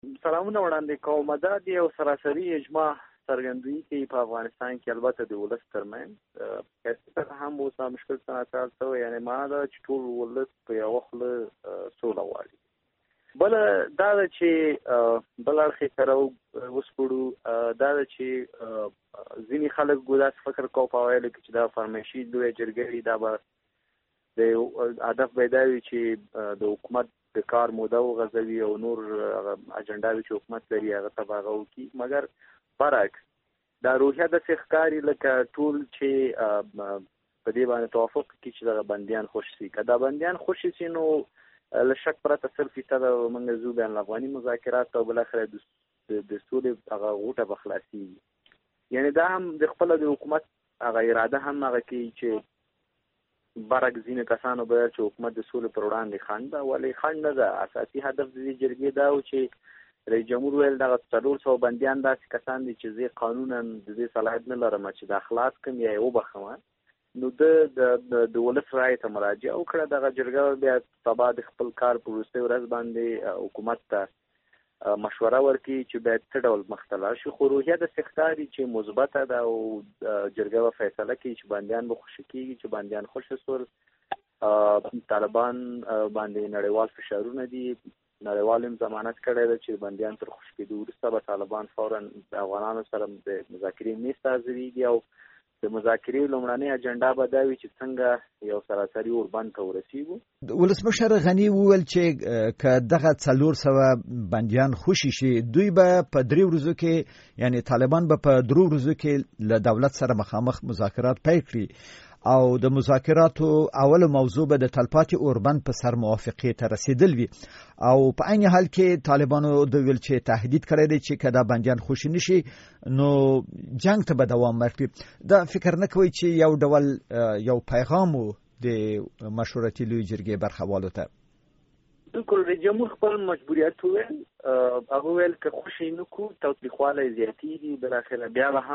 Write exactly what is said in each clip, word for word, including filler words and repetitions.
سلامونه وړاندې کوم. دا د یو سراسري اجماع څرګندوي کوي په افغانستان کې، البته د ولس ترمنځ کله هم اوس مشکل څنګه څه یعنی معنا دا چې ټول ولس په یو خوله سوله غواړي. بل دا چې بل اړخ سره وسپړو دا چې ځینې خلک ګوداس فکر کوي په وایي چې دا فرمایشي دوی جرګې دا به د هدف پیدا وي چې د حکومت د کار موده وغځوي او نور اجنډاوي چې حکومت لري هغه تباغه وکړي. مګر برعکس دا روحیه داسې ښکاري لکه ټول چې په دې باندې توافق کوي چې دغه بندیان خوشي شي. که دا بندیان خوشي شي نو له شک پرته سل فیصده موږ ځو بین الافغاني مذاکرات او بالاخره د سولې هغه غوټه به خلاصېږي. یعنې دا هم د خپله د حکومت هغه اراده هم هغه کوي چې برعکس ځینې کسانو به چې حکومت د سولې پر وړاندې خنډ ده، ولې خنډ نه ده. اساسي هدف د دې جرګې دا و چې رئیس جمهور ویل دغه څلور سوه بندیان داسې کسان دي چې زه قانونا د دې صلاحیت نه لرم چې د خلاص کړم یا یې وبخښم. نو د د ولس رایې ته مراجعه وکړه. دغه جرګه بیا سبا د خپل کار په وروستۍ ورځ باندې حکومت ته مشوره ورکړي چې باید څه ډول مخته لاړ شي. خو روحیه داسې ښکاري چې مثبته ده او جرګه به فیصله کوي چې بندیان به خوشي کېږي، چې بندیان خوشي شول. طالبان باندې نړیوال فشارونه دي، نړیوال هم ضمانت کړی ده چې بندیان تر خوشي کېدو وروسته به طالبان فورا د افغانانو سره د مذاکرې میز ته حاضرېږي او د مذاکرې لومړنۍ اجنډا به دا وي چې څنګه یو سراسري اوربند ته ورسېږو. ولسمشر غني وویل چې که دغه څلور سوه بندیان خوشي شي دوی به په درې ورځو کې یعنی طالبان به په درو ورځو کې له دولت سره مخامخ مذاکرات پیل کړي او د مذاکراتو اول موضوع به د تلپاتې اوربند په سر موافقې ته رسیدل وي. او په عین حال کې طالبانو د ویل چې تهدید کړی دی چې که دا بندیان خوشي نشي نو جنگ ته به دوام ورکړي. دا فکر نه کوي چې یو ډول یو پیغام و د مشورتي لوی جرګې برخوالو ته؟ بالکل رئیس جمهور خپل مجبوریت وویل. هغه ویل که خوشي نه کړو تاوتریخوالی زیاتېږي. بالاخره بیا به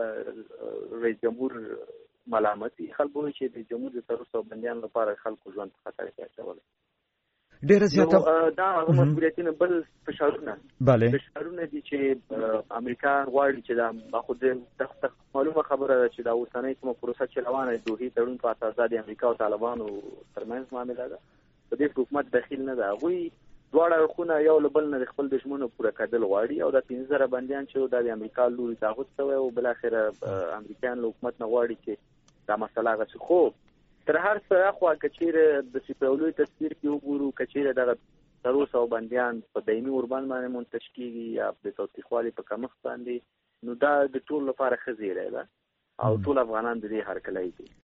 هم رئیس جمهور ملامتي خلکو چې د جمهور د څلور سوه بندیانو لپاره خلکو ژوند په خطر کې اچولی. ډېره زیاته دا هغه مسؤلیتونه بل فشارونه فشارونه دي چې امریکا غواړي چې دا خو د معلومه خبره ده چې دا اوسنۍ کومه پروسه چې روانه ده دوحې تړون په اساس د امریکا او طالبانو ترمنځ معامله ده. په دې حکومت دخیل نه ده. هغوی دواړه اړخونه یو له بل نه د خپل دښمنو پوره کېدل غواړي او دا پنځه زره بندیان چې دا د امریکا لوري تاغوت شوی او بالاخره امریکایان له حکومت نه غواړي چې دا مسله هغسې. خو تر هر څه اخوا که چیرې د سپیولوی تصویر کې وګورو، که چیرې دغه څلور سوه بندیان په دایمي اوربند باندې منتج کېږي یا د تاوتریخوالي په کمښت باندې، نو دا د ټول لپاره ښه زیری ده او ټول افغانان د دې هرکلی دي.